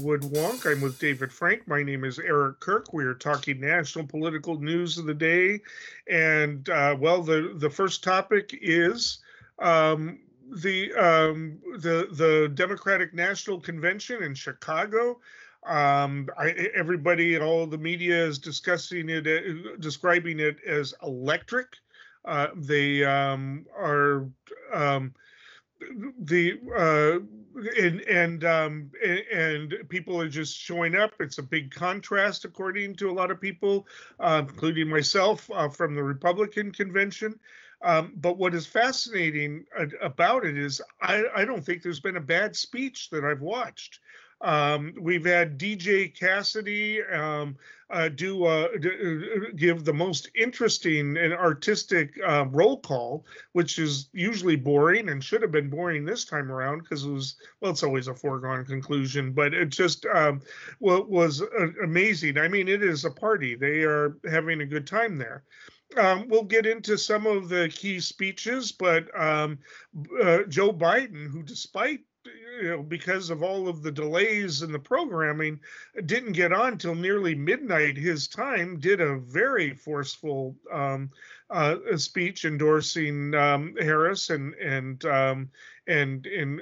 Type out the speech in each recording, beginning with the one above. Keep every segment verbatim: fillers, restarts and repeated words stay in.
Wood Wonk. I'm with David Frank. My name is Eric Kirk. We are talking national political news of the day. And, uh, well, the, the first topic is um, the, um, the, the Democratic National Convention in Chicago. Um, I, everybody, all the media is discussing it, uh, describing it as electric. Uh, they um, are um, the uh, and and um, and people are just showing up. It's a big contrast, according to a lot of people, uh, including myself, uh, from the Republican convention. Um, but what is fascinating about it is I, I don't think there's been a bad speech that I've watched. Um, we've had D J Cassidy um, uh, do uh, give the most interesting and artistic uh, roll call, which is usually boring and should have been boring this time around because it was, well, it's always a foregone conclusion, but it just um, well, was uh, amazing. I mean, it is a party. They are having a good time there. Um, we'll get into some of the key speeches, but um, uh, Joe Biden, who despite you know, because of all of the delays in the programming, didn't get on till nearly midnight his time, did a very forceful um, uh, speech endorsing um, Harris and and um, and in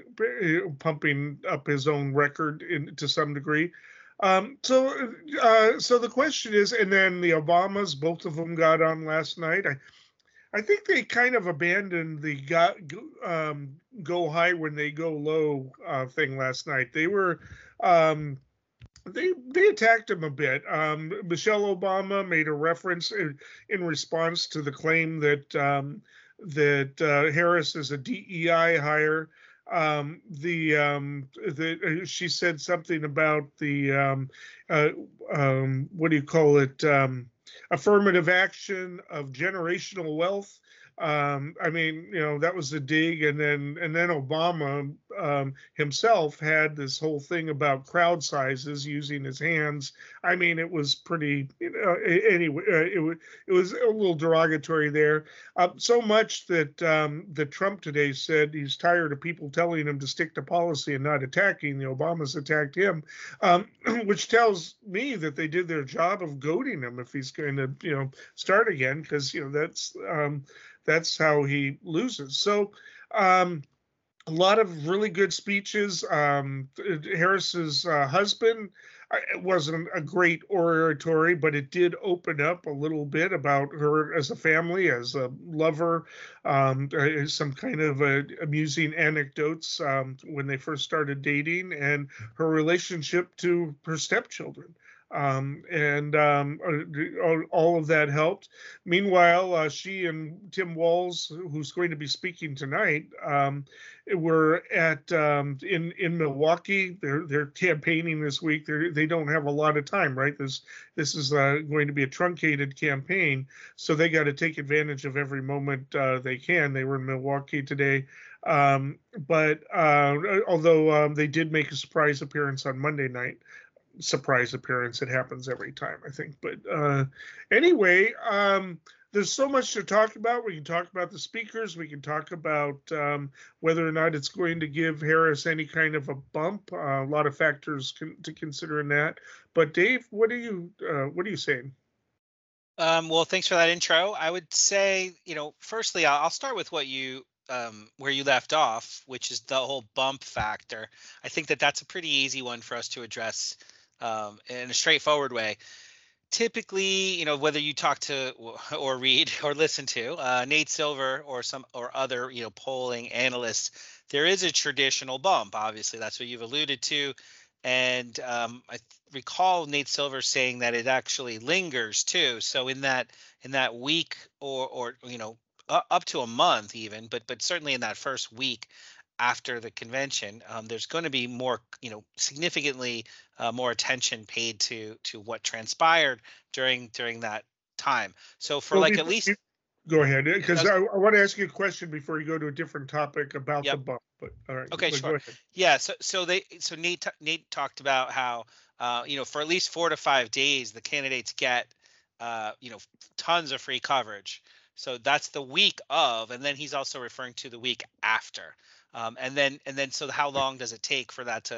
pumping up his own record in, to some degree. Um, so, uh, so the question is, and then the Obamas, both of them got on last night. I, I think they kind of abandoned the go, um, go high when they go low uh, thing last night. They were, um, they they attacked him a bit. Um, Michelle Obama made a reference in, in response to the claim that um, that uh, Harris is a D E I hire. Um, the um, the she said something about the um, uh, um, what do you call it? Um, affirmative action of generational wealth. Um, I mean, you know, that was a dig, and then and then Obama um, himself had this whole thing about crowd sizes using his hands. I mean, it was pretty. You know, anyway, uh, it, it was a little derogatory there. Uh, so much that um, that Trump today said he's tired of people telling him to stick to policy and not attacking. The Obamas attacked him, um, which tells me that they did their job of goading him if he's going to, you know, start again, because you know that's. Um, That's how he loses. So um, a lot of really good speeches. Um, Harris's uh, husband it wasn't a great oratory, but it did open up a little bit about her as a family, as a lover, um, some kind of uh, amusing anecdotes um, when they first started dating, and her relationship to her stepchildren. Um, and um, all of that helped. Meanwhile, uh, she and Tim Walz, who's going to be speaking tonight, um, were at um, in in Milwaukee. They're they're campaigning this week. They they don't have a lot of time, right? This this is uh, going to be a truncated campaign, so they got to take advantage of every moment uh, they can. They were in Milwaukee today. Um, but uh, although um, they did make a surprise appearance on Monday night. Surprise appearance. It happens every time, I think. But uh, anyway, um, there's so much to talk about. We can talk about the speakers. We can talk about um, whether or not it's going to give Harris any kind of a bump. Uh, a lot of factors con- to consider in that. But Dave, what are you uh, what are you saying? Um, well, thanks for that intro. I would say, you know, firstly, I'll, I'll start with what you um, where you left off, which is the whole bump factor. I think that that's a pretty easy one for us to address um, in a straightforward way. Typically, you know, whether you talk to or read or listen to uh, Nate Silver or some or other, you know, polling analysts, there is a traditional bump. Obviously, that's what you've alluded to. And um, I th- recall Nate Silver saying that it actually lingers too. So in that in that week or or you know uh, up to a month even, but but certainly in that first week after the convention, um, there's going to be more, you know, significantly uh, more attention paid to to what transpired during during that time. So for Well, like be, at be, least, go ahead, yeah, I because was, I, I want to ask you a question before you go to a different topic about the yep. bump. But all right, Okay, but sure. go ahead. Yeah, so so they so Nate t- Nate talked about how uh, you know, for at least four to five days the candidates get uh, you know, tons of free coverage. So that's the week of, and then he's also referring to the week after. Um, and then and then so how long does it take for that to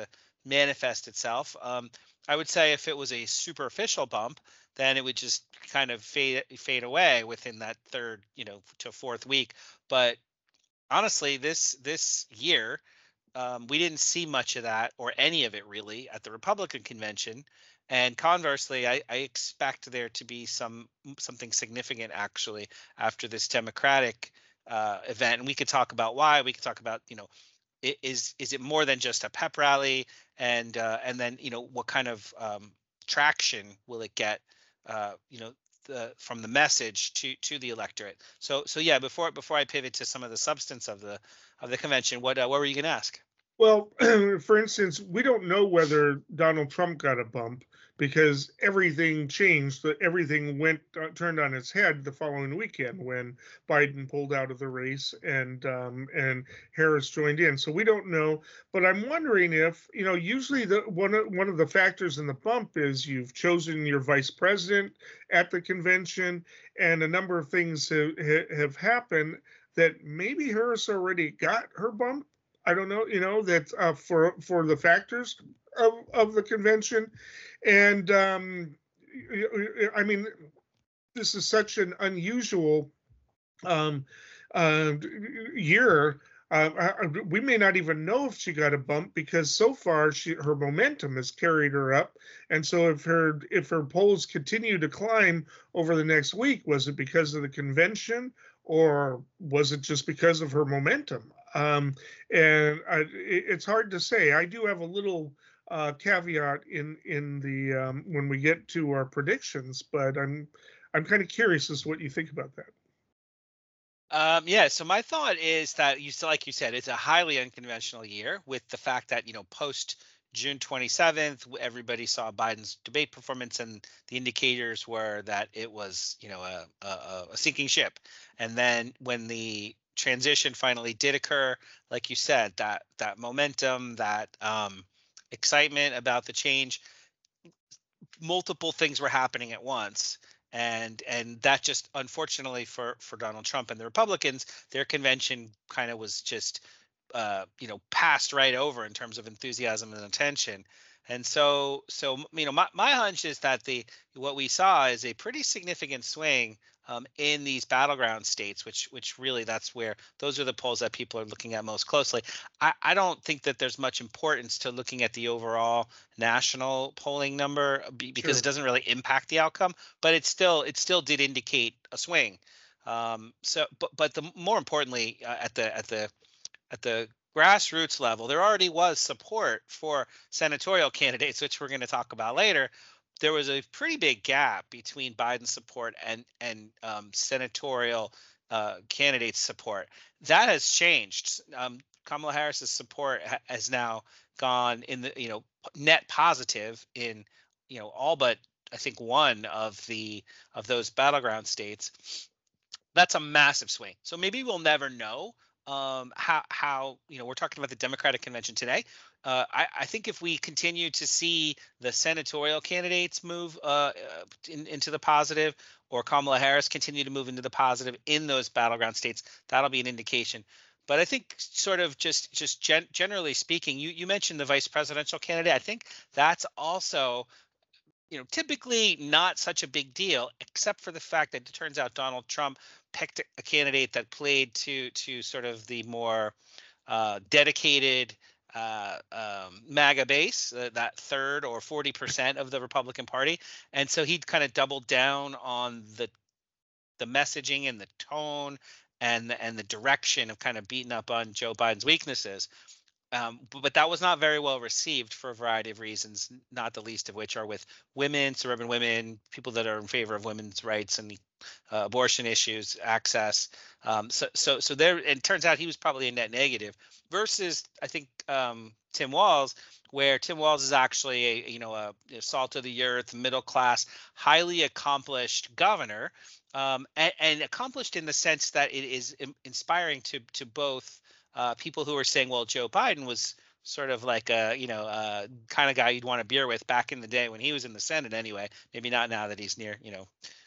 manifest itself. Um, I would say if it was a superficial bump, then it would just kind of fade fade away within that third, you know, to fourth week. But honestly, this this year, um, we didn't see much of that or any of it really at the Republican convention. And conversely, I, I expect there to be some something significant actually after this Democratic uh, event. And we could talk about why. We could talk about, you know, i- is is it more than just a pep rally, and uh, and then, you know, what kind of um, traction will it get, uh, you know, the, from the message to to the electorate. So so yeah, before before I pivot to some of the substance of the of the convention, what uh, what were you going to ask? Well, for instance, we don't know whether Donald Trump got a bump because everything changed. that Everything went uh, turned on its head the following weekend when Biden pulled out of the race and um, and Harris joined in. So we don't know. But I'm wondering if, you know, usually the one of, one of the factors in the bump is you've chosen your vice president at the convention, and a number of things have, have happened that maybe Harris already got her bump. I don't know, you know, that uh, for for the factors of of the convention, and um, I mean, this is such an unusual um, uh, year. Uh, we may not even know if she got a bump because so far she her momentum has carried her up, and so if her if her polls continue to climb over the next week, was it because of the convention or was it just because of her momentum? Um, and I, it, it's hard to say. I do have a little uh, caveat in in the um, when we get to our predictions, but I'm I'm kind of curious as to what you think about that. Um, yeah, so my thought is that you still, like you said, it's a highly unconventional year with the fact that, you know, post June twenty-seventh, w- everybody saw Biden's debate performance, and the indicators were that it was, you know, a, a, a sinking ship. And then when the transition finally did occur, like you said, that that momentum, that um, excitement about the change, multiple things were happening at once, and and that just, unfortunately for for Donald Trump and the Republicans, their convention kind of was just uh you know, passed right over in terms of enthusiasm and attention. And so so you know, my, my hunch is that the what we saw is a pretty significant swing um, in these battleground states, which which really, that's where those are the polls that people are looking at most closely. I, I don't think that there's much importance to looking at the overall national polling number be- because it Sure. doesn't really impact the outcome, but it still it still did indicate a swing. Um, so, but but the more importantly, uh, at the at the at the grassroots level, there already was support for senatorial candidates, which we're going to talk about later. There was a pretty big gap between Biden's support and and um, senatorial uh, candidates' support. That has changed. Um, Kamala Harris's support ha- has now gone in the, you know, net positive in, you know, all but I think one of the of those battleground states. That's a massive swing. So maybe we'll never know um, how how you know, we're talking about the Democratic convention today. Uh, I, I think if we continue to see the senatorial candidates move uh, uh, in, into the positive, or Kamala Harris continue to move into the positive in those battleground states, that'll be an indication. But I think, sort of just just gen- generally speaking, you you mentioned the vice presidential candidate. I think that's also, you know, typically not such a big deal, except for the fact that it turns out Donald Trump picked a candidate that played to to sort of the more uh, dedicated uh, um, MAGA base, uh, that third or forty percent of the Republican Party, and so he kind of doubled down on the the messaging and the tone and the, and the direction of kind of beating up on Joe Biden's weaknesses. Um, but, but that was not very well received for a variety of reasons, not the least of which are with women, suburban women, people that are in favor of women's rights and uh, abortion issues, access. Um, so, so, so there. And it turns out he was probably a net negative. Versus, I think, um, Tim Walz, where Tim Walz is actually a, you know, a, a salt of the earth, middle class, highly accomplished governor, um, and, and accomplished in the sense that it is in- inspiring to to both uh, people who are saying, well, Joe Biden was sort of like a, you know, uh, kind of guy you'd want a beer with back in the day when he was in the Senate anyway. Maybe not now that he's near, you know,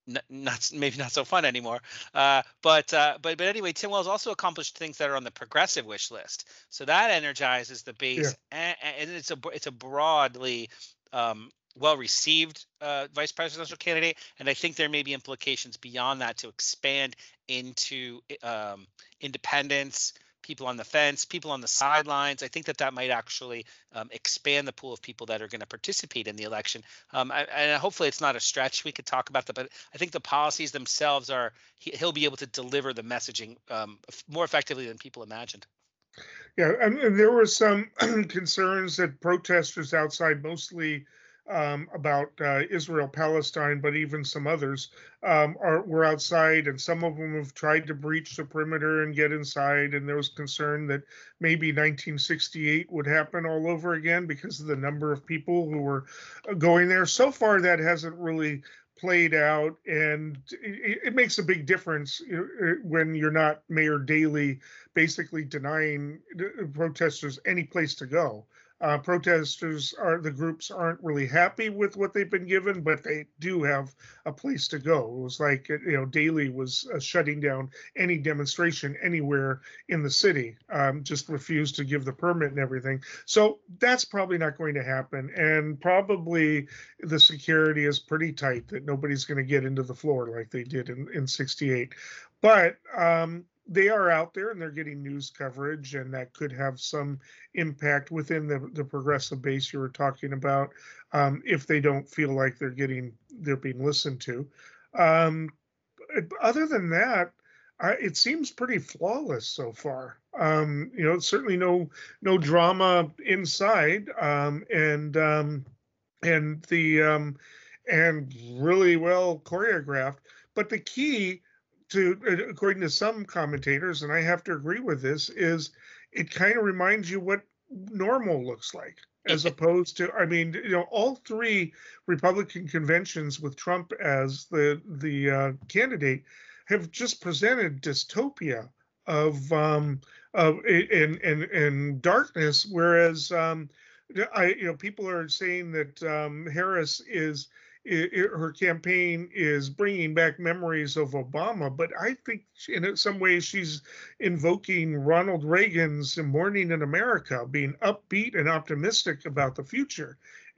n- not maybe not so fun anymore. Uh, but uh, but but anyway, Tim Wells also accomplished things that are on the progressive wish list. So that energizes the Yeah. base, and, and it's a br- it's a broadly um, well received uh, vice presidential candidate. And I think there may be implications beyond that to expand into um, independents, people on the fence, people on the sidelines. I think that that might actually um, expand the pool of people that are going to participate in the election. Um, I, and hopefully it's not a stretch. We could talk about that, but I think the policies themselves are he, he'll be able to deliver the messaging um, f- more effectively than people imagined. Yeah, and, and there were some concerns that protesters outside, mostly um, about uh, Israel Palestine, but even some others um, are were outside, and some of them have tried to breach the perimeter and get inside. And there was concern that maybe nineteen sixty-eight would happen all over again because of the number of people who were uh, going there. So far, that hasn't really played out, and it, it makes a big difference, you know, when you're not Mayor Daley basically denying protesters any place to go. Uh, protesters are the groups aren't really happy with what they've been given, but they do have a place to go. It was like, you know, Daley was uh, shutting down any demonstration anywhere in the city, um, just refused to give the permit and everything. So that's probably not going to happen. And probably the security is pretty tight that nobody's going to get into the floor like they did in, in sixty-eight. But um, they are out there and they're getting news coverage, and that could have some impact within the, the progressive base you were talking about, um, if they don't feel like they're getting they're being listened to. Um, Other than that, I, it seems pretty flawless so far. Um, you know, certainly no no drama inside, um, and um, and the um, and really well choreographed. But the key to, uh, according to some commentators, and I have to agree with this, is it kind of reminds you what normal looks like, as opposed to, I mean, you know, all three Republican conventions with Trump as the the uh, candidate have just presented dystopia of um, of in in in darkness, whereas um, I, you know, people are saying that um, Harris is, i- i- her campaign is bringing back memories of Obama, but I think in some ways she's invoking Ronald Reagan's Morning in America, being upbeat and optimistic about the future.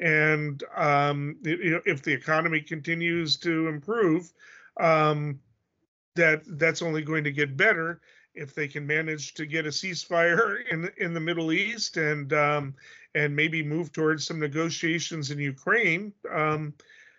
And um, you know, if the economy continues to improve, um, that that's only going to get better if they can manage to get a ceasefire in in the Middle East, and um, and maybe move towards some negotiations in Ukraine. Um,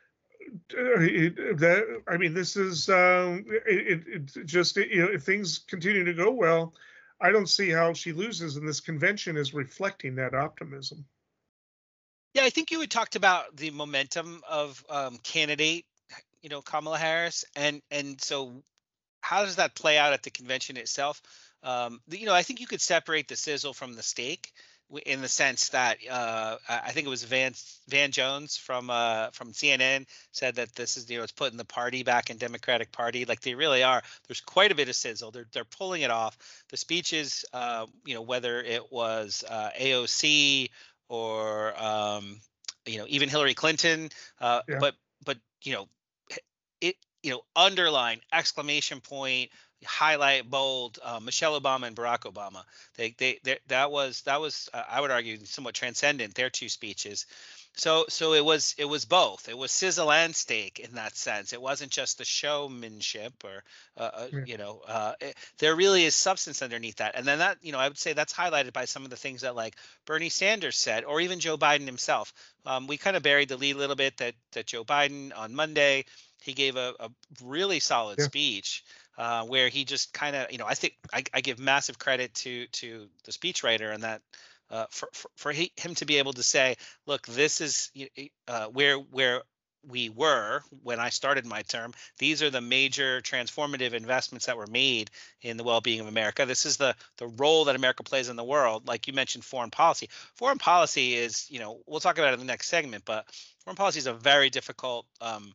it, that I mean, this is um, it, it, it just, you know, if things continue to go well, I don't see how she loses, and this convention is reflecting that optimism. Yeah, I think you had talked about the momentum of um, candidate, you know, Kamala Harris, and and so how does that play out at the convention itself? Um, the, you know, I think you could separate the sizzle from the steak w- in the sense that uh, I I think it was Van Van Jones from uh, from C N N said that this is, you know, it's putting the party back in Democratic Party, like they really are. There's quite a bit of sizzle. They're they're pulling it off. The speeches, uh, you know, whether it was uh, A O C or um, you know, even Hillary Clinton, uh, Yeah. but but you know, it, you know, underline, exclamation point, highlight, bold, uh, Michelle Obama and Barack Obama. They, they, they that was that was uh, I would argue somewhat transcendent. Their two speeches. So so it was it was both. It was sizzle and steak in that sense. It wasn't just the showmanship or uh, uh, Yeah. you know uh, it, there really is substance underneath that. And then that, you know, I would say that's highlighted by some of the things that like Bernie Sanders said, or even Joe Biden himself. Um, we kind of buried the lead a little bit that that Joe Biden on Monday, he gave a, a really solid Yeah. speech uh, where he just kind of, you know, I think I, I give massive credit to to the speechwriter and that uh, for for, for he, him to be able to say, look, this is uh, where where we were when I started my term. These are the major transformative investments that were made in the well-being of America. This is the the role that America plays in the world. Like you mentioned, foreign policy. Foreign policy is, you know, we'll talk about it in the next segment, but foreign policy is a very difficult um,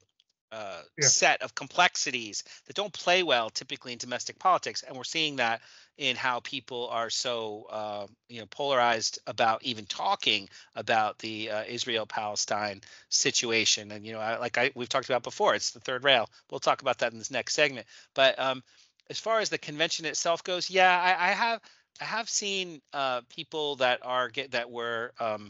uh, Yeah. set of complexities that don't play well typically in domestic politics, and we're seeing that in how people are so uh, you know polarized about even talking about the uh, Israel-Palestine situation. And you know, I, like I we've talked about before, it's the third rail. We'll talk about that in this next segment. But um, as far as the convention itself goes, yeah, I, I have I have seen uh, people that are get that were um,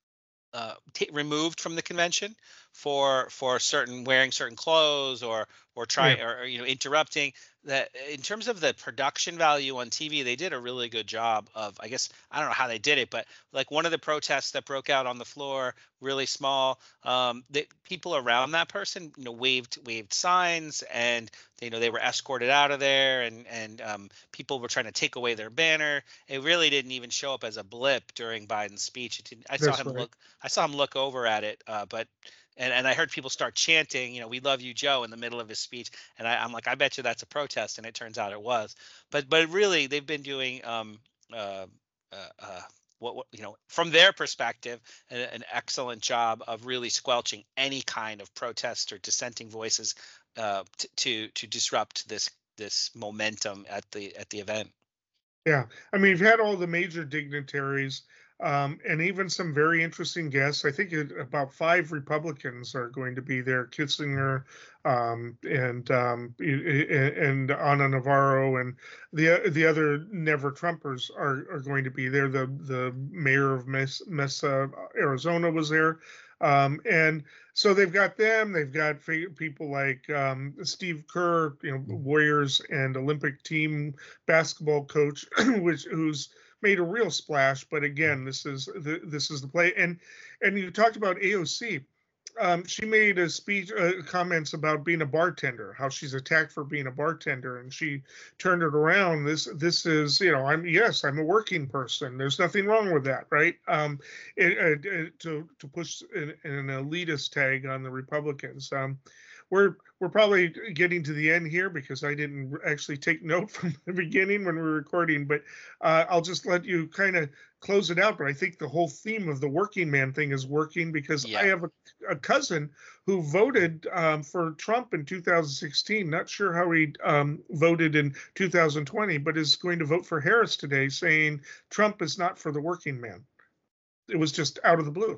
uh, t- removed from the convention for for certain wearing certain clothes or or Yeah. trying or, or, you know interrupting. That in terms of the production value on T V, they did a really good job of, I guess I don't know how they did it, but like one of the protests that broke out on the floor, really small, um the people around that person you know waved waved signs, and they, you know they were escorted out of there, and and um, people were trying to take away their banner. It really didn't even show up as a blip during Biden's speech. It didn't, I saw That's him right. look I saw him look over at it, uh, but and and I heard people start chanting, you know, "We love you, Joe," in the middle of his speech, and I, I'm like, I bet you that's a protest, and it turns out it was. But but really, they've been doing um uh, uh, uh what, what you know from their perspective an, an excellent job of really squelching any kind of protest or dissenting voices uh, t- to to disrupt this this momentum at the at the event. Yeah, I mean, you've had all the major dignitaries, um, and even some very interesting guests. I think it, about five Republicans are going to be there: Kissinger, um, and um, i- i- and Ana Navarro, and the the other Never Trumpers are are going to be there. The the mayor of Mes- Mesa, Arizona, was there. Um, and so they've got them. They've got fi- people like um, Steve Kerr, you know, Warriors and Olympic team basketball coach, which who's made a real splash. But again, this is the this is the play. And and you talked about A O C. Um, she made a speech, uh, comments about being a bartender, how she's attacked for being a bartender, and she turned it around. This this is, you know, I'm yes, I'm a working person. There's nothing wrong with that, right? Um, it, it, it- to to push an, an elitist tag on the Republicans. Um, we're we're probably getting to the end here because I didn't actually take note from the beginning when we were recording, but uh, I'll just let you kind of close it out. But I think the whole theme of the working man thing is working because I Yeah. have a, a cousin who voted um, for Trump in two thousand sixteen. Not sure how he um, voted in two thousand twenty, but is going to vote for Harris today, saying Trump is not for the working man. It was just out of the blue.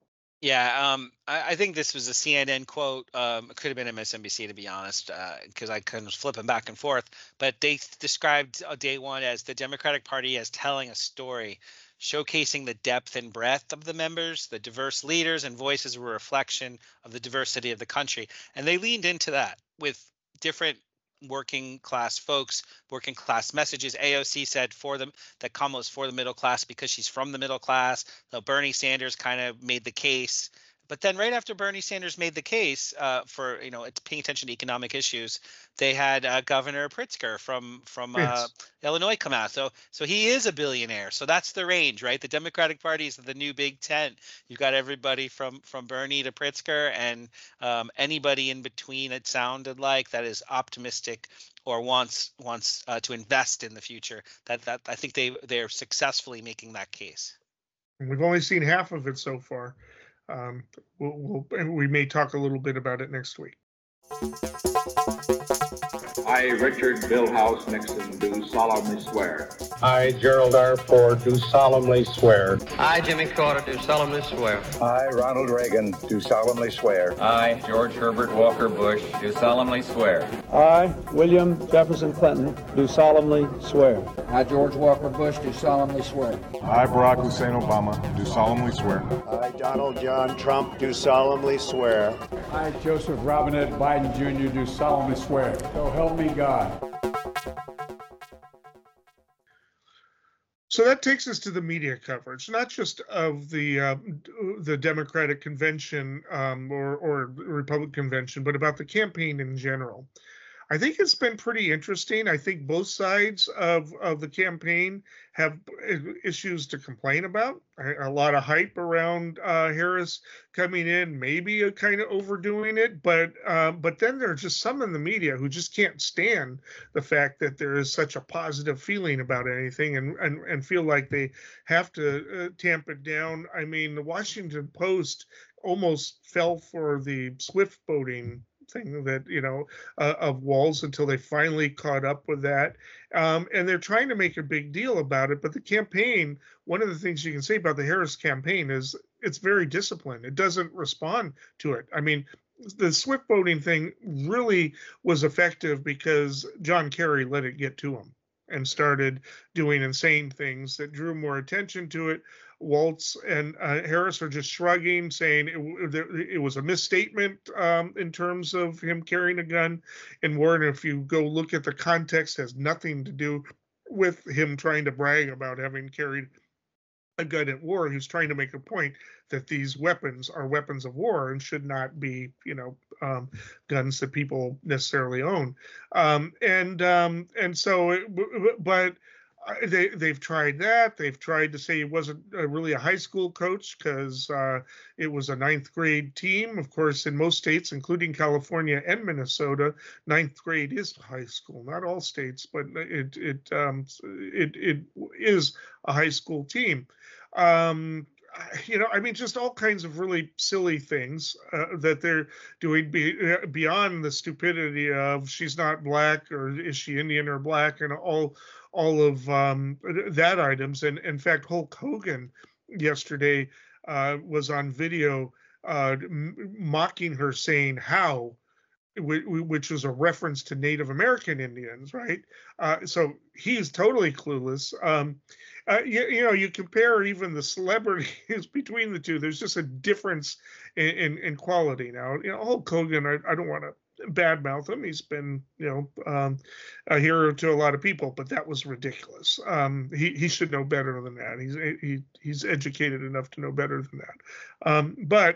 Yeah, um, I, I think this was a C N N quote. Um, it could have been M S N B C, to be honest, because I kind of flipping back and forth. But they described uh, day one as the Democratic Party as telling a story, showcasing the depth and breadth of the members, the diverse leaders and voices were a reflection of the diversity of the country. And they leaned into that with different working class folks, working class messages. A O C said for them that Kamala's for the middle class because she's from the middle class. So Bernie Sanders kind of made the case. But then right after Bernie Sanders made the case uh, for, you know, it's paying attention to economic issues, they had uh, Governor Pritzker from from uh, Yes. Illinois come out. So so he is a billionaire. So that's the range, right? The Democratic Party is the new Big Ten. You've got everybody from from Bernie to Pritzker, and um, anybody in between. It sounded like that is optimistic or wants wants uh, to invest in the future. That that I think they they're successfully making that case. And we've only seen half of it so far. Um, we'll, we'll, and we may talk a little bit about it next week. I, Richard Billhouse Nixon, do solemnly swear. I, Gerald R. Ford, do solemnly swear. I, Jimmy Carter, do solemnly swear. I, Ronald Reagan, do solemnly swear. I, George Herbert Walker Bush, do solemnly swear. I, William Jefferson Clinton, do solemnly swear. I, George Walker Bush, do solemnly swear. I, Barack Hussein Obama, do solemnly swear. I, Donald John Trump, do solemnly swear. I, Joseph Robinette Biden Junior, do solemnly swear. So help me God. So that takes us to the media coverage, not just of the uh, the Democratic convention um, or or Republican convention, but about the campaign in general. I think it's been pretty interesting. I think both sides of, of the campaign have issues to complain about. A lot of hype around uh, Harris coming in, maybe a kind of overdoing it, but uh, but then there are just some in the media who just can't stand the fact that there is such a positive feeling about anything and and, and feel like they have to uh, tamp it down. I mean, the Washington Post almost fell for the Swift voting something that, you know, uh, of Walz until they finally caught up with that. Um, and they're trying to make a big deal about it. But the campaign, one of the things you can say about the Harris campaign is it's very disciplined. It doesn't respond to it. I mean, the Swift voting thing really was effective because John Kerry let it get to him and started doing insane things that drew more attention to it. Walz and uh, Harris are just shrugging, saying it, it was a misstatement um, in terms of him carrying a gun in war. And if you go look at the context, it has nothing to do with him trying to brag about having carried a gun at war. He's trying to make a point that these weapons are weapons of war and should not be, you know, um, guns that people necessarily own. Um, and um, and so, it, but they they've tried that. They've tried to say he wasn't a, really a high school coach because uh, it was a ninth grade team. Of course, in most states, including California and Minnesota, ninth grade is high school. Not all states, but it it um, it it is a high school team. Um, you know, I mean, just all kinds of really silly things uh, that they're doing be, uh, beyond the stupidity of she's not black or is she Indian or black and all all of um, that items. And in fact, Hulk Hogan yesterday uh, was on video uh, m- mocking her, saying how, which was a reference to Native American Indians, right? Uh, so he's totally clueless. Um, uh, you, you know, you compare even the celebrities between the two. There's just a difference in, in, in quality. Now, you know, Hulk Hogan, I, I don't want to badmouth him. He's been, you know, um, a hero to a lot of people, but that was ridiculous. Um, he he should know better than that. He's he he's educated enough to know better than that. Um, but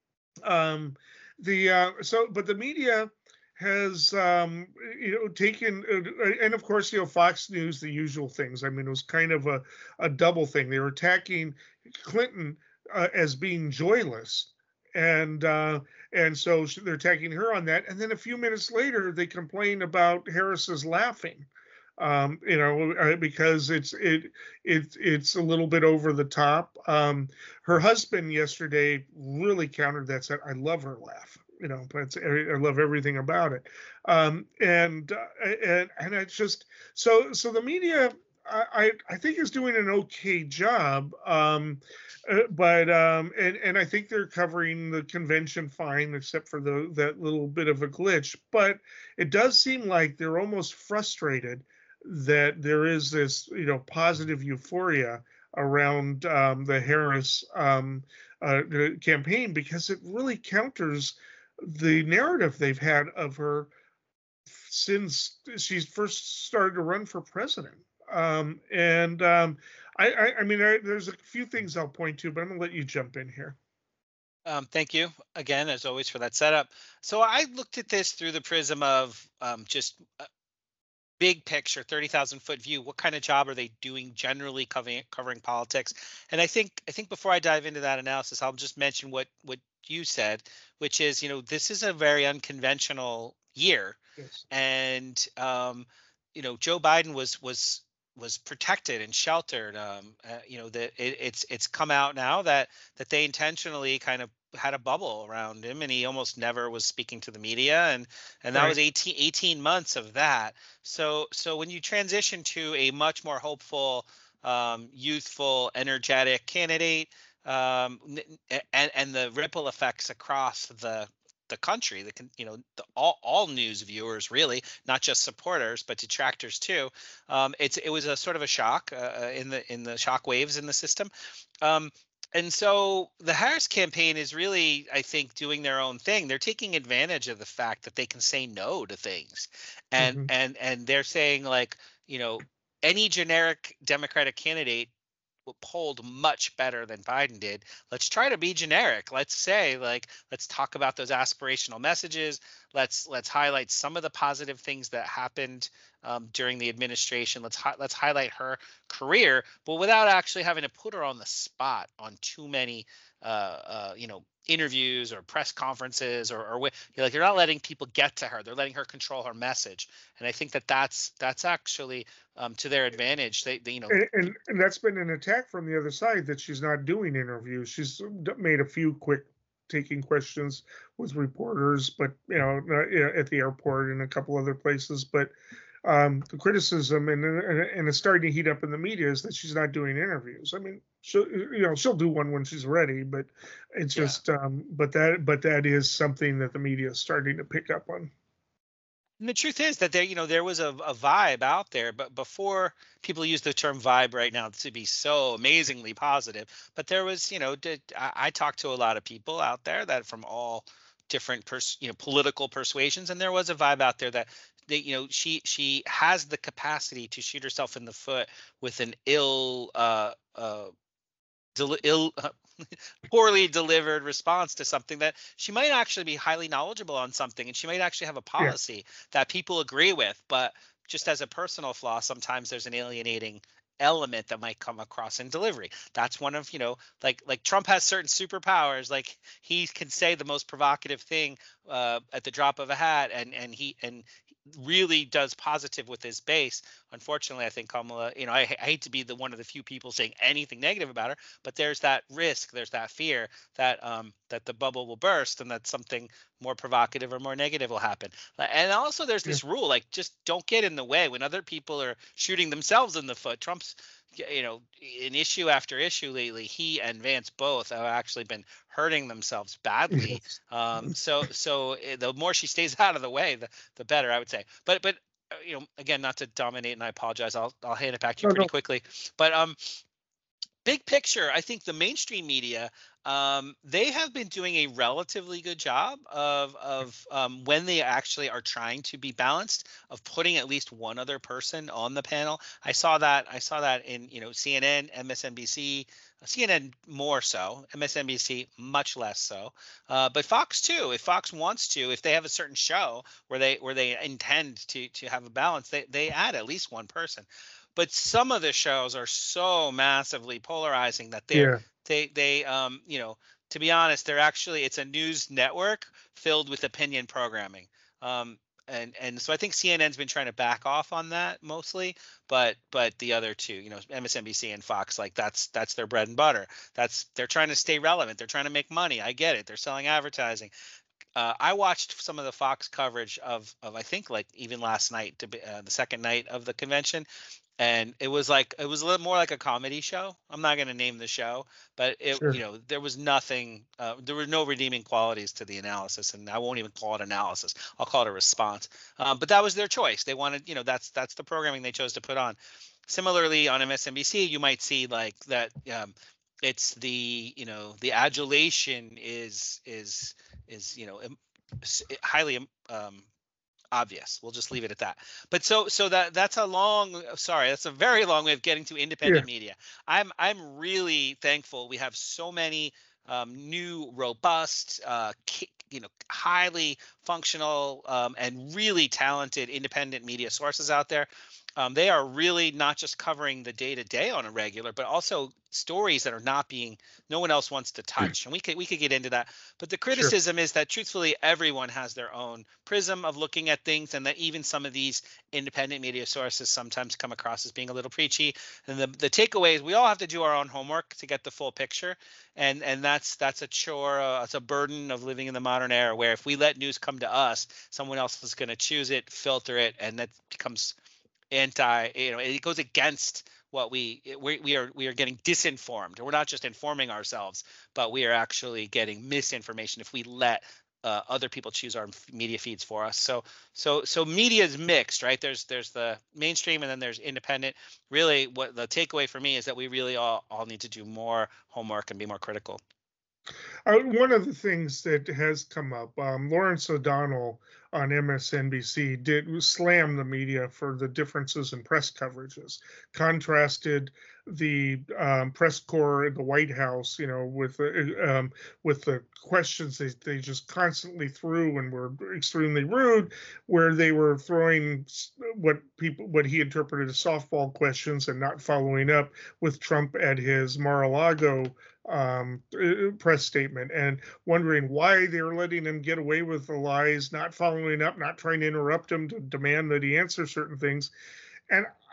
um, the uh, so but the media has um, you know taken uh, and of course you know Fox News, the usual things. I mean, it was kind of a a double thing. They were attacking Clinton uh, as being joyless. And uh, and so they're attacking her on that. And then a few minutes later, they complain about Harris's laughing, um, you know, because it's it it it's a little bit over the top. Um, her husband yesterday really countered that. Said, "I love her laugh. You know, but I love everything about it." Um, and uh, and and it's just so so the media. I, I think is doing an okay job, um, uh, but um, and and I think they're covering the convention fine, except for the that little bit of a glitch. But it does seem like they're almost frustrated that there is this, you know, positive euphoria around um, the Harris um, uh, campaign, because it really counters the narrative they've had of her since she first started to run for president. Um, and um, I, I, I mean, I, there's a few things I'll point to, but I'm gonna let you jump in here. Um, thank you again, as always, for that setup. So I looked at this through the prism of um, just uh, big picture, thirty thousand foot view. What kind of job are they doing generally covering covering politics? And I think I think before I dive into that analysis, I'll just mention what what you said, which is, you know, this is a very unconventional year, yes. and um, you know, Joe Biden was was was protected and sheltered. Um, uh, you know, that it, it's it's come out now that that they intentionally kind of had a bubble around him, and he almost never was speaking to the media, and and that right. was eighteen, eighteen months of that. So so when you transition to a much more hopeful, um, youthful, energetic candidate, um, and and the ripple effects across the the country, the you know the, all all news viewers, really, not just supporters but detractors too. Um, it's it was a sort of a shock uh, in the in the shock waves in the system, um, and so the Harris campaign is really, I think, doing their own thing. They're taking advantage of the fact that they can say no to things, and mm-hmm. and and they're saying, like, you know, any generic Democratic candidate polled much better than Biden did. Let's try to be generic. Let's say, like, let's talk about those aspirational messages. Let's let's highlight some of the positive things that happened um, during the administration. Let's hi- let's highlight her career, but without actually having to put her on the spot on too many, uh, uh, you know, interviews or press conferences, or, or you're like, you're not letting people get to her. They're letting her control her message, and I think that that's that's actually um, to their advantage. They, they you know, and, and, and that's been an attack from the other side, that she's not doing interviews. She's made a few quick taking questions with reporters, but you know, at the airport and a couple other places. But um, the criticism, and, and it's starting to heat up in the media, is that she's not doing interviews. I mean, she'll, you know, she'll do one when she's ready, but it's just, yeah. um, but that, but that is something that the media is starting to pick up on. And the truth is that there, you know, there was a, a vibe out there, but before people use the term vibe right now to be so amazingly positive, but there was, you know, did, I, I talked to a lot of people out there that from all different, pers- you know, political persuasions, and there was a vibe out there that, that, you know, she she has the capacity to shoot herself in the foot with an ill, uh, uh, del- ill. Uh, poorly delivered response to something that she might actually be highly knowledgeable on something, and she might actually have a policy yeah. that people agree with, but just as a personal flaw, sometimes there's an alienating element that might come across in delivery. That's one of, you know, like like Trump has certain superpowers. Like he can say the most provocative thing uh, at the drop of a hat, and and he and really does positive with his base. Unfortunately, I think Kamala, you know, I, I hate to be the one of the few people saying anything negative about her, but there's that risk, there's that fear that um that the bubble will burst and that something more provocative or more negative will happen. And also there's this yeah. rule, like, just don't get in the way when other people are shooting themselves in the foot. Trump's, you know, in issue after issue lately, he and Vance both have actually been hurting themselves badly. Yes. Um, so so the more she stays out of the way, the the better, I would say. But but you know, again, not to dominate, and I apologize. I'll I'll hand it back to you no, pretty no. quickly. But um, big picture, I think the mainstream media, um, they have been doing a relatively good job of of um, when they actually are trying to be balanced, of putting at least one other person on the panel. I saw that I saw that in, you know, C N N, M S N B C, C N N more so, M S N B C much less so, uh, but Fox too. If Fox wants to, if they have a certain show where they where they intend to to have a balance, they they add at least one person. But some of the shows are so massively polarizing that they're yeah. they they um you know, to be honest, they're actually, it's a news network filled with opinion programming. Um and and so I think C N N's been trying to back off on that mostly, but but the other two, you know, M S N B C and Fox, like that's that's their bread and butter. That's, they're trying to stay relevant. They're trying to make money. I get it. They're selling advertising. Uh, I watched some of the Fox coverage of of I think like even last night, to be, uh, the second night of the convention. And it was like, it was a little more like a comedy show. I'm not going to name the show, but it, sure. you know, there was nothing, uh, there were no redeeming qualities to the analysis, and I won't even call it analysis. I'll call it a response. Um, but that was their choice. They wanted, you know, that's that's the programming they chose to put on. Similarly, on M S N B C, you might see like that. Um, it's the, you know, the adulation is is is you know highly um, obvious. We'll just leave it at that. But so so that that's a long, sorry, that's a very long way of getting to independent yeah. media. I'm I'm really thankful we have so many um, new, robust, uh, you know, highly functional um, and really talented independent media sources out there. Um, they are really not just covering the day-to-day on a regular, but also stories that are not being, no one else wants to touch. And we could we could get into that. But the criticism sure. is that truthfully, everyone has their own prism of looking at things, and that even some of these independent media sources sometimes come across as being a little preachy. And the the takeaway is we all have to do our own homework to get the full picture. And and that's that's a chore, uh, it's a burden of living in the modern era, where if we let news come to us, someone else is going to choose it, filter it, and that becomes anti, you know, it goes against what we, we we are we are getting disinformed. We're not just informing ourselves, but we are actually getting misinformation if we let uh, other people choose our media feeds for us. So so so media is mixed, right? There's there's the mainstream, and then there's independent. Really, what the takeaway for me is that we really all all need to do more homework and be more critical. Uh, one of the things that has come up, um, Lawrence O'Donnell on M S N B C did slam the media for the differences in press coverages, contrasted the um, press corps at the White House, you know, with uh, um, with the questions they, they just constantly threw and were extremely rude, where they were throwing what people what he interpreted as softball questions and not following up, with Trump at his Mar-a-Lago um, press statement, and wondering why they were letting him get away with the lies, not following up, not trying to interrupt him to demand that he answer certain things. And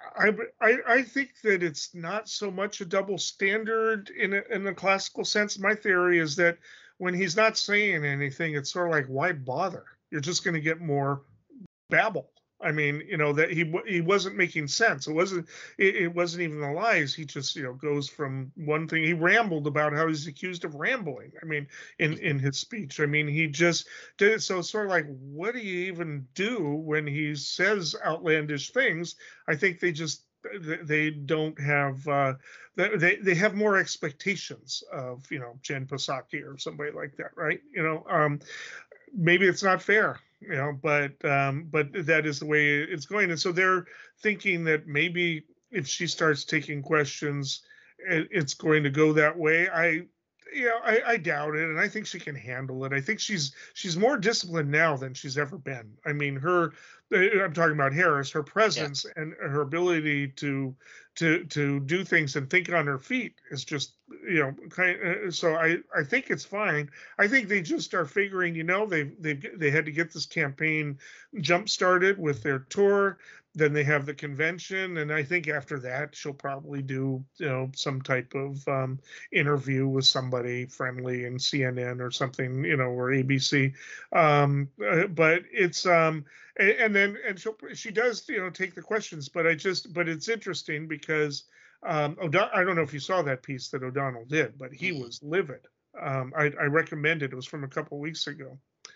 I, I I think that it's not so much a double standard in a, in the classical sense. My theory is that when he's not saying anything, it's sort of like, why bother? You're just going to get more babble. I mean, you know, that he he wasn't making sense. It wasn't it, it wasn't even the lies. He just, you know, goes from one thing. He rambled about how he's accused of rambling. I mean, in in his speech. I mean, he just did it. So it's sort of like, what do you even do when he says outlandish things? I think they just they don't have uh, they they have more expectations of, you know, Jen Psaki or somebody like that, right? You know, um, maybe it's not fair. You know, but um, but that is the way it's going, and so they're thinking that maybe if she starts taking questions, it's going to go that way. I, you know, I, I doubt it, and I think she can handle it. I think she's she's more disciplined now than she's ever been. I mean, her, I'm talking about Harris, her presence yeah. and her ability to to to do things and think on her feet is just, you know, kind of, so I I think it's fine. I think they just are figuring, you know, they they they had to get this campaign jump started with their tour. Then they have the convention, and I think after that she'll probably do, you know, some type of um, interview with somebody friendly in C N N or something, you know, or A B C. Um, uh, but it's um, and, and then and she she does, you know, take the questions. But I just but it's interesting because um, O'Donnell, I don't know if you saw that piece that O'Donnell did, but he was livid. Um, I, I recommend it. It was from a couple of weeks ago.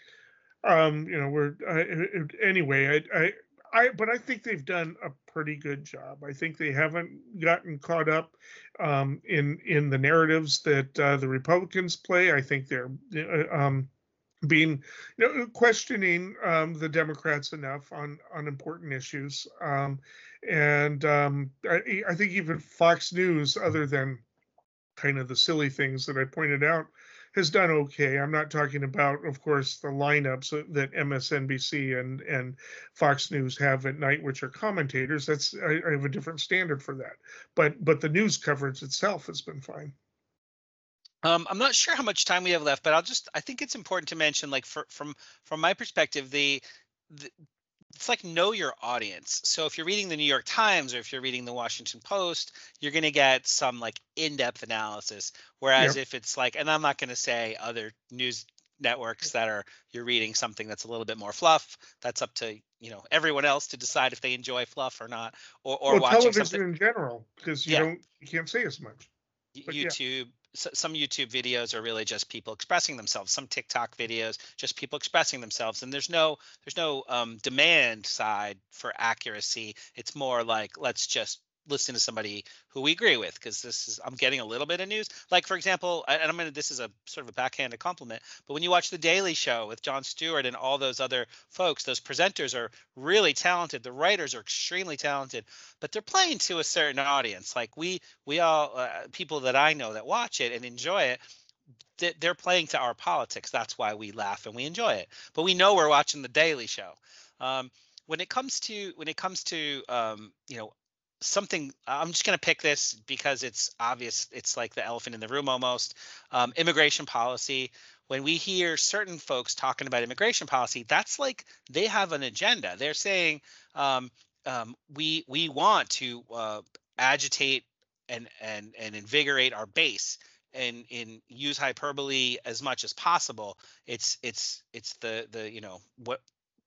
Um, you know, we're uh, anyway. I. I I, but I think they've done a pretty good job. I think they haven't gotten caught up um, in in the narratives that uh, the Republicans play. I think they're uh, um, being, you know, questioning um, the Democrats enough on on important issues. Um, and um, I, I think even Fox News, other than kind of the silly things that I pointed out, has done okay. I'm not talking about, of course, the lineups that M S N B C and, and Fox News have at night, which are commentators. That's I, I have a different standard for that. But but the news coverage itself has been fine. Um, I'm not sure how much time we have left, but I'll just I think it's important to mention, like for, from from my perspective, the, the it's like know your audience. So if you're reading the New York Times or if you're reading the Washington Post, you're going to get some like in-depth analysis. Whereas yep. if it's like, and I'm not going to say other news networks that are you're reading something that's a little bit more fluff. That's up to, you know, everyone else to decide if they enjoy fluff or not, or or well, watching television something in general, because you yeah. don't you can't say as much. But YouTube. Yeah. Some YouTube videos are really just people expressing themselves. Some TikTok videos, just people expressing themselves. And there's no there's no um, demand side for accuracy. It's more like, let's just listen to somebody who we agree with, because this is I'm getting a little bit of news. Like, for example, and I'm gonna this is a sort of a backhanded compliment, but when you watch The Daily Show with Jon Stewart and all those other folks, those presenters are really talented. The writers are extremely talented, but they're playing to a certain audience. Like we we all uh, people that I know that watch it and enjoy it, they're playing to our politics. That's why we laugh and we enjoy it. But we know we're watching The Daily Show. Um, when it comes to when it comes to um, you know. something I'm just going to pick this because it's obvious. It's like the elephant in the room almost. Um, immigration policy. When we hear certain folks talking about immigration policy, that's like they have an agenda. They're saying um, um, we we want to uh, agitate and and and invigorate our base and in use hyperbole as much as possible. It's it's it's the the you know what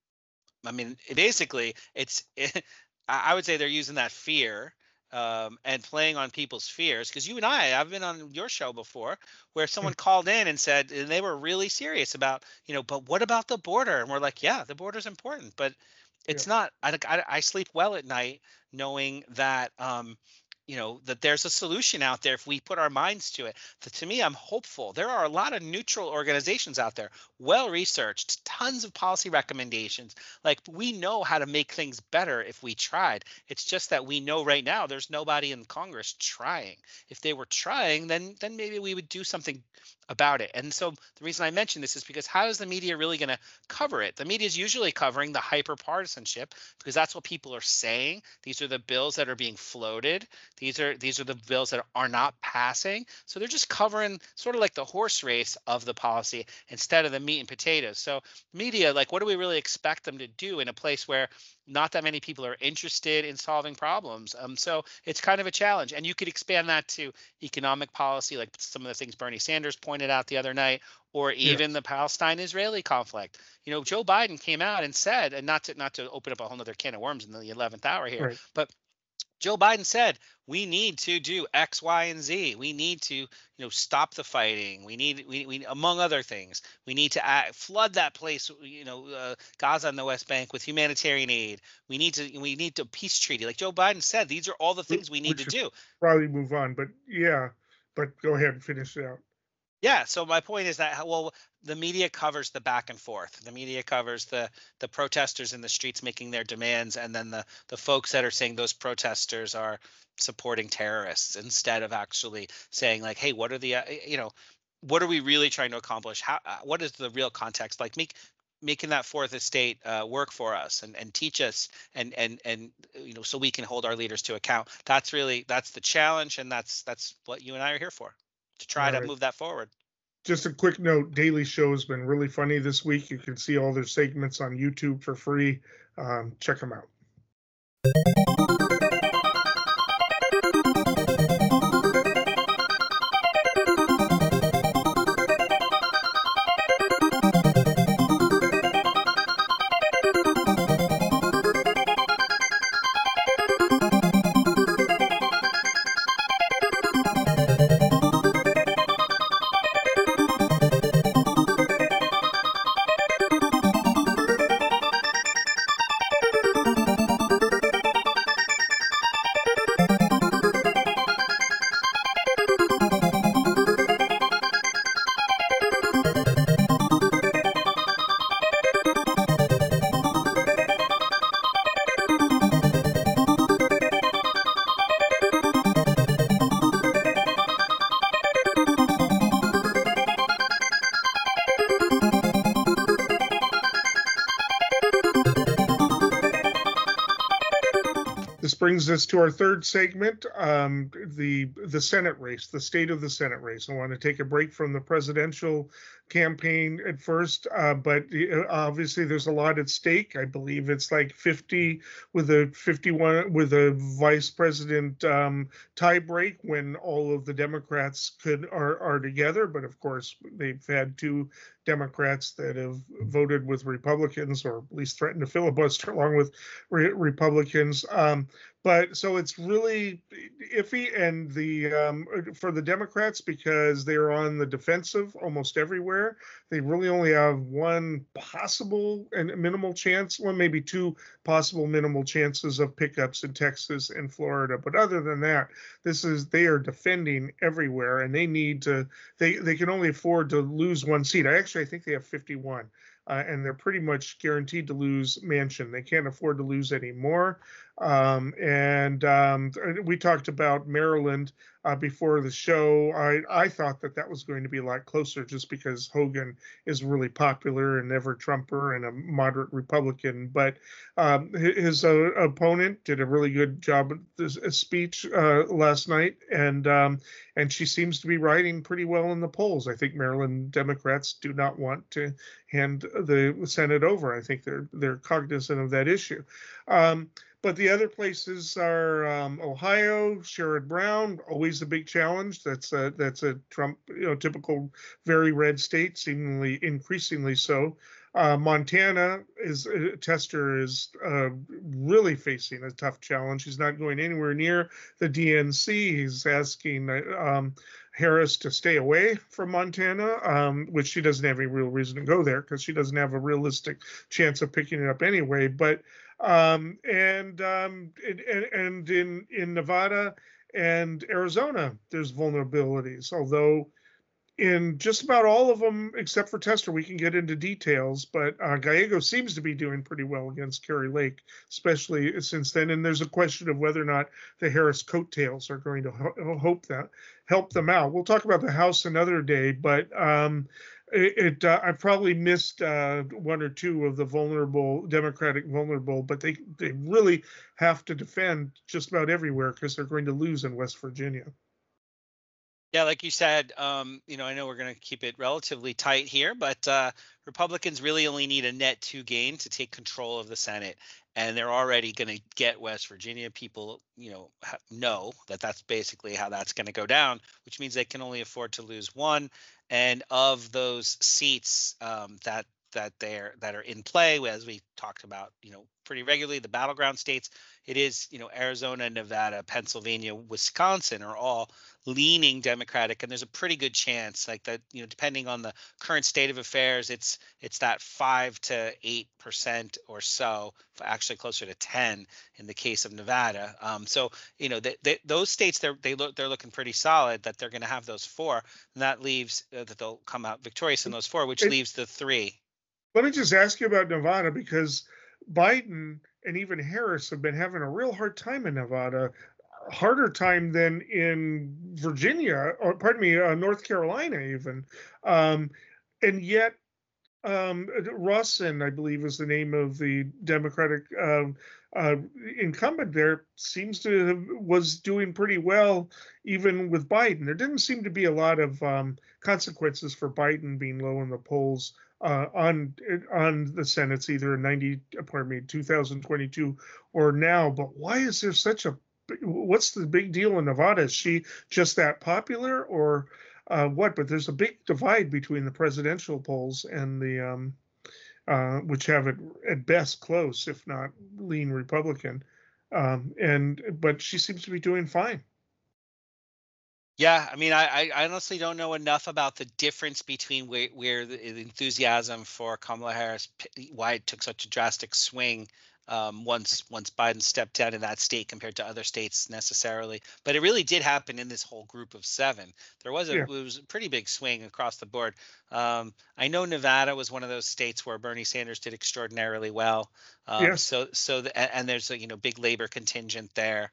I mean. Basically, it's. It, I would say they're using that fear um, and playing on people's fears, because you and I, I've been on your show before where someone called in and said, and they were really serious about, you know, but what about the border? And we're like, yeah, the border's important, but it's yeah. not. I, I, I sleep well at night knowing that, um, you know, that there's a solution out there if we put our minds to it. So to me, I'm hopeful. There are a lot of neutral organizations out there, well-researched, tons of policy recommendations. Like, we know how to make things better if we tried. It's just that we know right now there's nobody in Congress trying. If they were trying, then then maybe we would do something about it. And so the reason I mention this is because how is the media really going to cover it? The media is usually covering the hyper partisanship because that's what people are saying. These are the bills that are being floated. These are these are the bills that are not passing. So they're just covering sort of like the horse race of the policy instead of the meat and potatoes. So media, like, what do we really expect them to do in a place where not that many people are interested in solving problems? Um, so it's kind of a challenge. And you could expand that to economic policy, like some of the things Bernie Sanders pointed out the other night, or even yeah. the Palestine-Israeli conflict. You know, Joe Biden came out and said, and not to not to open up a whole nother can of worms in the eleventh hour here, right. but Joe Biden said, we need to do X, Y, and Z. We need to, you know, stop the fighting. We need, we, we among other things, we need to act, flood that place, you know, uh, Gaza and the West Bank with humanitarian aid. We need to, we need to peace treaty. Like Joe Biden said, these are all the things we need we to do. Probably move on, but yeah, but go ahead and finish it out. Yeah. So my point is that, well, the media covers the back and forth. The media covers the the protesters in the streets making their demands, and then the the folks that are saying those protesters are supporting terrorists, instead of actually saying, like, hey, what are the, uh, you know, what are we really trying to accomplish? How, uh, what is the real context? Like, make making that fourth estate uh, work for us and and teach us, and and and you know, so we can hold our leaders to account. That's really, that's the challenge, and that's that's what you and I are here for, to try all to right. move that forward. Just a quick note, Daily Show has been really funny this week. You can see all their segments on YouTube for free. Um, check them out. Brings us to our third segment, um, the the Senate race, the state of the Senate race. I want to take a break from the presidential campaign at first, uh, but obviously there's a lot at stake. I believe it's like fifty with a fifty-one with a vice president um, tie break when all of the Democrats could are are together. But of course, they've had two Democrats that have voted with Republicans, or at least threatened to filibuster along with re- Republicans. Um, But so it's really iffy, and the um, for the Democrats, because they are on the defensive almost everywhere. They really only have one possible and minimal chance, one maybe two possible minimal chances of pickups in Texas and Florida. But other than that, this is they are defending everywhere, and they need to. They they can only afford to lose one seat. I actually I think they have fifty-one. Uh, and they're pretty much guaranteed to lose Manchin. They can't afford to lose any more. Um, and um, we talked about Maryland uh, before the show. I, I thought that that was going to be a lot closer, just because Hogan is really popular and never Trumper and a moderate Republican. But um, his uh, opponent did a really good job at this speech uh, last night, and um, and she seems to be riding pretty well in the polls. I think Maryland Democrats do not want to hand the Senate over. I think they're they're cognizant of that issue. Um, But the other places are um, Ohio, Sherrod Brown, always a big challenge. That's a, that's a Trump, you know, typical very red state, seemingly increasingly so. Uh, Montana is uh, Tester is uh, really facing a tough challenge. He's not going anywhere near the D N C. He's asking um, Harris to stay away from Montana, um, which she doesn't have any real reason to go there, because she doesn't have a realistic chance of picking it up anyway. But um, and, um, and and in in Nevada and Arizona, there's vulnerabilities. Although in just about all of them, except for Tester, we can get into details. But uh, Gallego seems to be doing pretty well against Kari Lake, especially since then. And there's a question of whether or not the Harris coattails are going to ho- hope that help them out. We'll talk about the House another day, but um, It, it uh, I probably missed uh, one or two of the vulnerable Democratic vulnerable, but they they really have to defend just about everywhere because they're going to lose in West Virginia. Yeah, like you said, um, you know, I know we're going to keep it relatively tight here, but uh, Republicans really only need a net two gain to take control of the Senate, and they're already going to get West Virginia. People, you know, ha- know that that's basically how that's going to go down, which means they can only afford to lose one. And of those seats um, that that they're that are in play, as we talked about, you know, pretty regularly, the battleground states, it is, you know, Arizona, Nevada, Pennsylvania, Wisconsin are all leaning Democratic, and there's a pretty good chance, like that, you know, depending on the current state of affairs, it's it's that five to eight percent or so, actually closer to ten in the case of Nevada. Um, so you know, they, they, those states, they're they look they're looking pretty solid that they're going to have those four, and that leaves uh, that they'll come out victorious in those four, which it, leaves the three. Let me just ask you about Nevada, because Biden and even Harris have been having a real hard time in Nevada, harder time than in Virginia, or pardon me, uh, North Carolina even. Um, and yet, um, Rawson, I believe is the name of the Democratic uh, uh, incumbent there, seems to have, was doing pretty well even with Biden. There didn't seem to be a lot of um, consequences for Biden being low in the polls uh, on on the Senate's, either in ninety, pardon me, two thousand twenty-two or now. But why is there such a what's the big deal in Nevada? Is she just that popular, or uh, what? But there's a big divide between the presidential polls and the, um, uh, which have it at best close, if not lean Republican. Um, and but she seems to be doing fine. Yeah, I mean, I, I honestly don't know enough about the difference between where, where the enthusiasm for Kamala Harris, why it took such a drastic swing um, once once Biden stepped down in that state compared to other states necessarily. But it really did happen in this whole group of seven. There was a yeah. it was a pretty big swing across the board. Um, I know Nevada was one of those states where Bernie Sanders did extraordinarily well. Um, yes. So so the, and there's a you know big labor contingent there.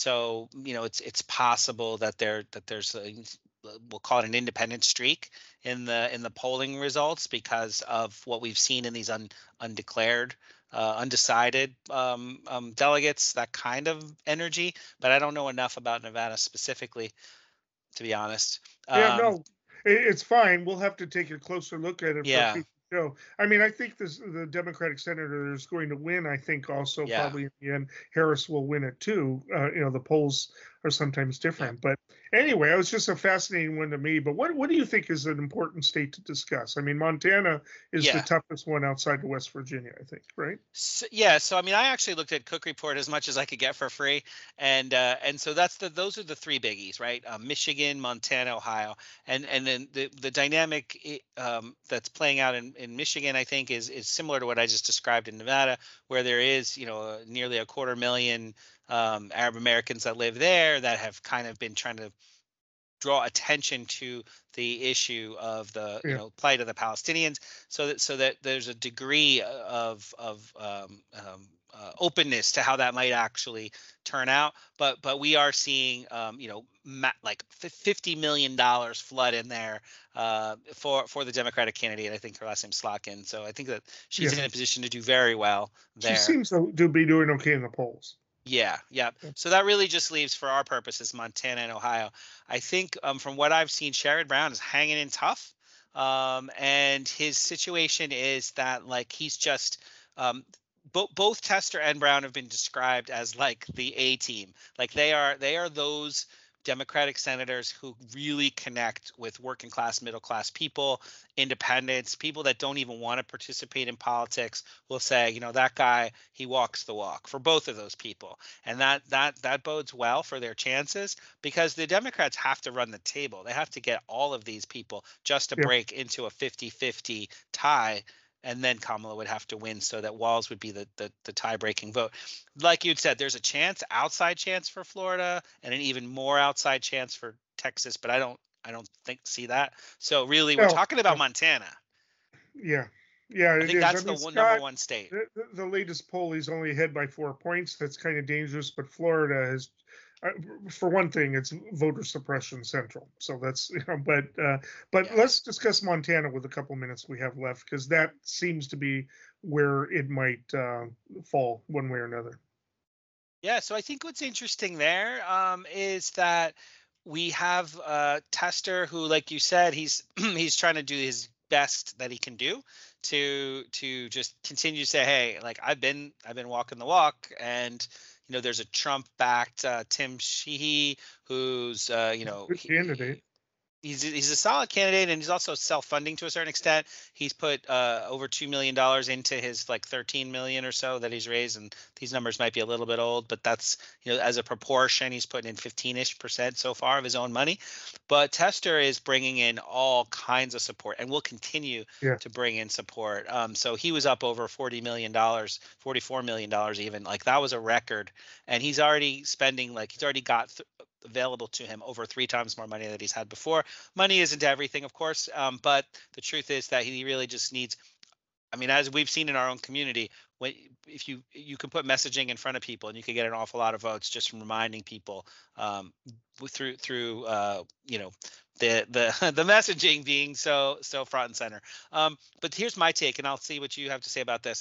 So you know it's it's possible that there that there's a, we'll call it an independent streak in the in the polling results because of what we've seen in these un, undeclared, uh, undecided um, um, delegates, that kind of energy. But I don't know enough about Nevada specifically, to be honest. Yeah, um, no, it's fine. We'll have to take a closer look at it. Yeah. For show. I mean, I think this, the Democratic senator is going to win. I think also yeah. probably in the end, Harris will win it too. Uh, you know, the polls are sometimes different. Yeah. But anyway, it was just a fascinating one to me. But what what do you think is an important state to discuss? I mean, Montana is yeah. the toughest one outside of West Virginia, I think, right? So, yeah. So I mean, I actually looked at Cook Report as much as I could get for free, and uh, and so that's the those are the three biggies, right? Uh, Michigan, Montana, Ohio, and and then the the dynamic um, that's playing out in in Michigan, I think, is is similar to what I just described in Nevada, where there is, you know, nearly a quarter million um, Arab Americans that live there that have kind of been trying to draw attention to the issue of the yeah. you know plight of the Palestinians, so that so that there's a degree of of um, um, uh, openness to how that might actually turn out. But but we are seeing um, you know ma- like fifty million dollars flood in there uh, for for the Democratic candidate. I think her last name's Slotkin. So I think that she's yeah. in a position to do very well there. She seems to be doing okay in the polls. Yeah, yeah. So that really just leaves, for our purposes, Montana and Ohio. I think um, from what I've seen, Sherrod Brown is hanging in tough. Um, and his situation is that, like, he's just um, bo- both Tester and Brown have been described as like the A team. Like they are they are those Democratic senators who really connect with working class, middle class people, independents, people that don't even want to participate in politics will say, you know, that guy, he walks the walk, for both of those people. And that that that bodes well for their chances, because the Democrats have to run the table. They have to get all of these people just to yeah. break into a fifty-fifty tie. And then Kamala would have to win so that Walz would be the, the, the tie-breaking vote. Like you'd said, there's a chance, outside chance for Florida, and an even more outside chance for Texas, but I don't I don't think see that. So really, we're no, talking about Montana. Yeah, yeah. I think is. that's I mean, the one, Scott, number one state. The, the latest poll, he's only ahead by four points. That's kind of dangerous, but Florida has uh, for one thing, it's voter suppression central. So that's, you know, but uh, but Yeah. let's discuss Montana with a couple minutes we have left, because that seems to be where it might uh, fall one way or another. Yeah, so I think what's interesting there um, is that we have uh, Tester, who, like you said, he's he's trying to do his best that he can do to to just continue to say, hey, like I've been I've been walking the walk, and you know, there's a Trump-backed uh, Tim Sheehy, who's uh, you know, Good he- candidate. he's he's a solid candidate, and he's also self-funding to a certain extent. He's put uh, over two million dollars into his like thirteen million or so that he's raised, and these numbers might be a little bit old, but that's, you know, as a proportion, he's putting in fifteen-ish percent so far of his own money. But Tester is bringing in all kinds of support, and will continue Yeah. to bring in support. Um, so he was up over forty million dollars, forty-four million dollars even. Like that was a record, and he's already spending like he's already got th- available to him over three times more money that he's had before. Money isn't everything, of course, um, but the truth is that he really just needs. I mean, as we've seen in our own community, when if you you can put messaging in front of people, and you can get an awful lot of votes just from reminding people um, through through uh, you know the the the messaging being so so front and center. Um, but here's my take, and I'll see what you have to say about this.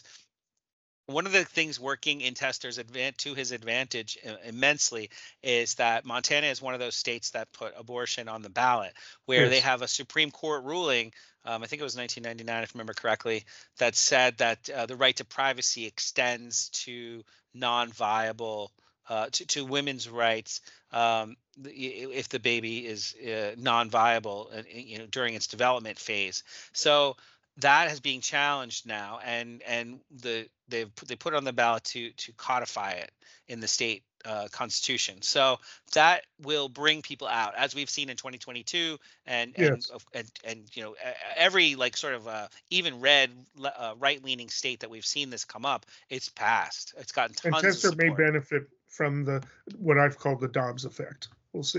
One of the things working in Tester's advan- to his advantage uh, immensely is that Montana is one of those states that put abortion on the ballot, where they Yes. have a Supreme Court ruling. Um, I think it was nineteen ninety-nine, if I remember correctly, that said that uh, the right to privacy extends to non-viable, uh, to, to women's rights um, the- i- if the baby is uh, non-viable, uh, you know, during its development phase. So that is being challenged now, and and the they've put, they put it on the ballot to to codify it in the state uh, constitution. So that will bring people out, as we've seen in twenty twenty-two, and and Yes. of- and, and you know, e- every like sort of uh, even red le- uh, right-leaning state that we've seen this come up, it's passed. It's gotten And tons of Tester may support. benefit from the what I've called the Dobbs effect. We'll see.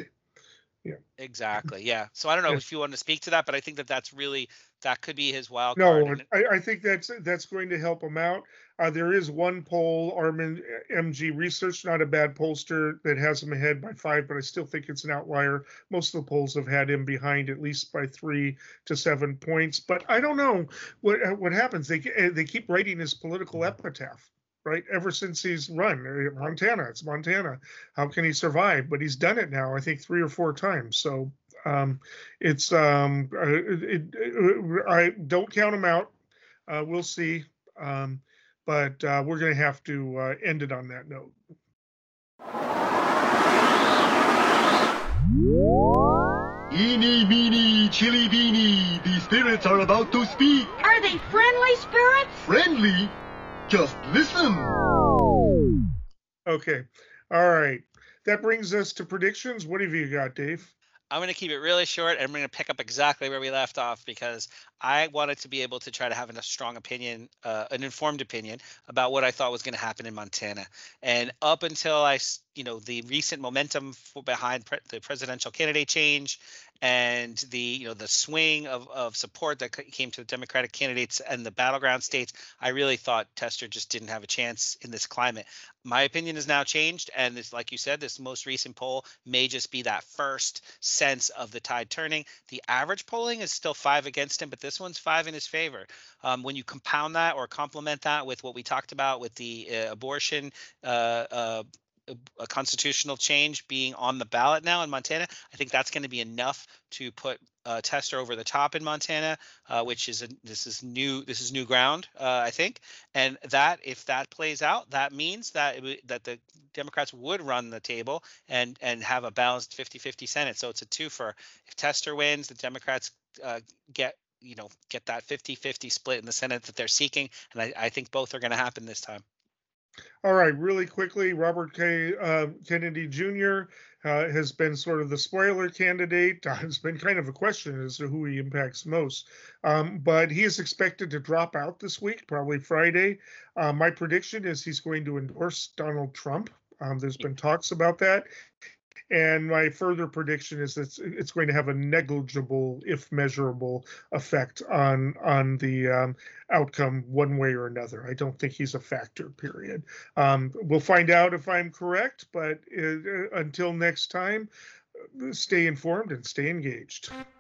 Exactly. Yeah. So I don't know Yeah. if you want to speak to that, but I think that that's really that could be his wild No, card. And I, I think that's that's going to help him out. Uh, there is one poll, Armin M G Research, not a bad pollster, that has him ahead by five, but I still think it's an outlier. Most of the polls have had him behind at least by three to seven points. But I don't know what what happens. They they keep writing his political epitaph, right? Ever since he's run uh, Montana, it's Montana. How can he survive? But he's done it now, I think, three or four times. So um, it's um, uh, it, it, I don't count him out. Uh, we'll see. Um, but uh, we're going to have to uh, end it on that note. Eeny, meeny, chili beanie, the spirits are about to speak. Are they friendly spirits? Friendly? Just listen. Okay. All right. That brings us to predictions. What have you got, Dave? I'm going to keep it really short, and I'm going to pick up exactly where we left off, because I wanted to be able to try to have a strong opinion, uh, an informed opinion about what I thought was going to happen in Montana. And up until I, you know, the recent momentum for behind pre- the presidential candidate change, and the, you know, the swing of, of support that came to the Democratic candidates and the battleground states, I really thought Tester just didn't have a chance in this climate. My opinion has now changed, and this, like you said, this most recent poll may just be that first sense of the tide turning. The average polling is still five against him, but this one's five in his favor. Um, when you compound that or complement that with what we talked about with the uh, abortion uh, uh, a constitutional change being on the ballot now in Montana, I think that's going to be enough to put uh, Tester over the top in Montana, uh, which is a, this is new this is new ground, uh, I think. And that if that plays out, that means that it, that the Democrats would run the table and and have a balanced fifty-fifty Senate. So it's a twofer. If Tester wins, the Democrats uh, get you know get that fifty-fifty split in the Senate that they're seeking, and I, I think both are going to happen this time. All right, really quickly, Robert K. Uh, Kennedy Junior Uh, has been sort of the spoiler candidate. Uh, it's been kind of a question as to who he impacts most. Um, but he is expected to drop out this week, probably Friday. Uh, my prediction is he's going to endorse Donald Trump. Um, there's been talks about that. And my further prediction is that it's, it's going to have a negligible, if measurable, effect on on the um, outcome one way or another. I don't think he's a factor, period. Um, we'll find out if I'm correct, but uh, until next time, stay informed and stay engaged.